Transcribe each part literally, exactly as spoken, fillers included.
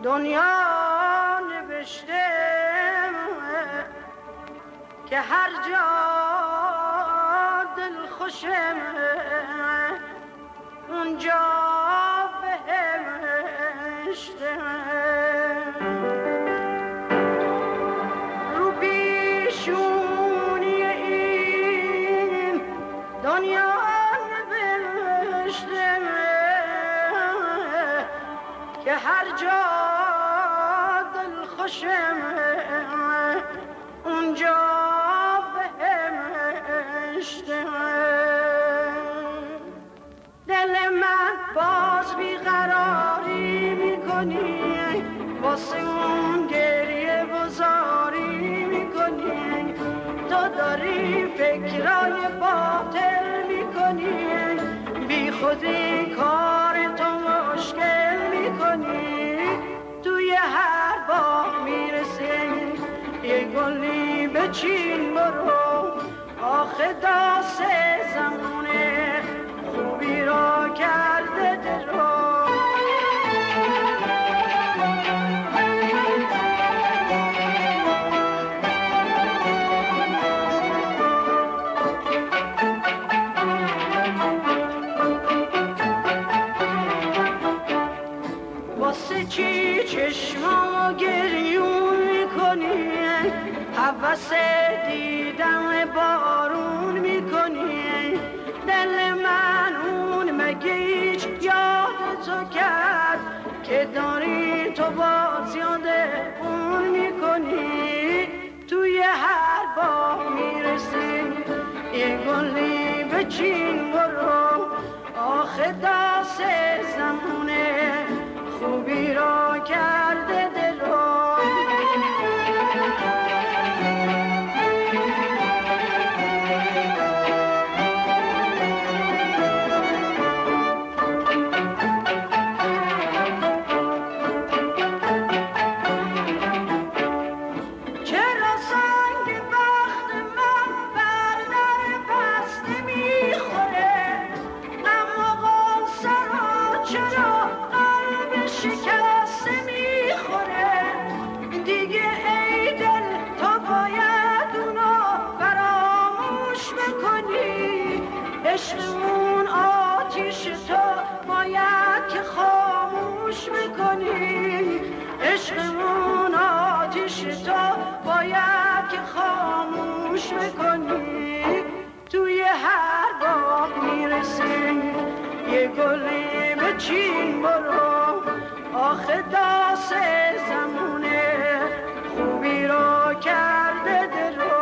دنیا نوشته که هر جا دل خوشم اونجا بهشته رو پیشونی این دنیا نوشته که هر جا دل خوشم اونجا بهشته دل من باز بیقراری میکنی واسه اون گریه بزاری میکنی تو داری فکرای باطل میکنی بی خودی کار تو مشکل میکنی توی هر باغ میرسی یه گلی بچین برو آخه داس زمونه خوبی را کرده درو واسه چی چشمامو گریون میکنی حوث دیدم بارون میکنی دل من اون مگه هیچ یاد تو کرد که داری تو باز یاد اون میکنی توی هر باغ میرسی یه گلی بچین برو آخه داس زمونه خوبی را کرده دلو عشقمون آتیش تو باید که خاموش میکنی عشقمون آتیش تو باید که خاموش میکنی توی هر باغ میرسی یه گلی بچین برو آخه داس زمونه خوبی رو کرده درو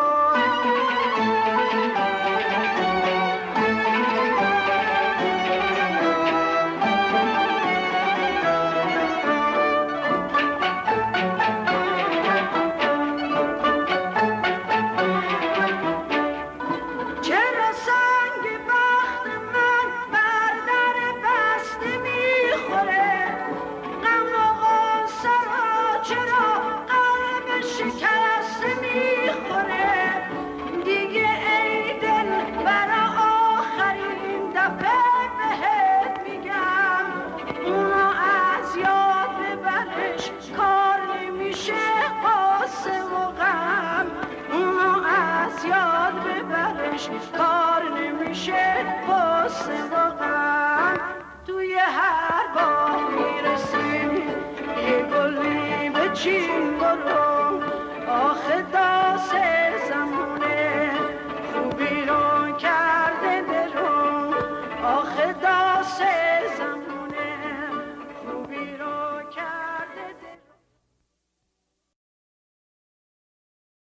کار نمیشه واسه واقعا توی هر باغ میرسیم یه گلی بچین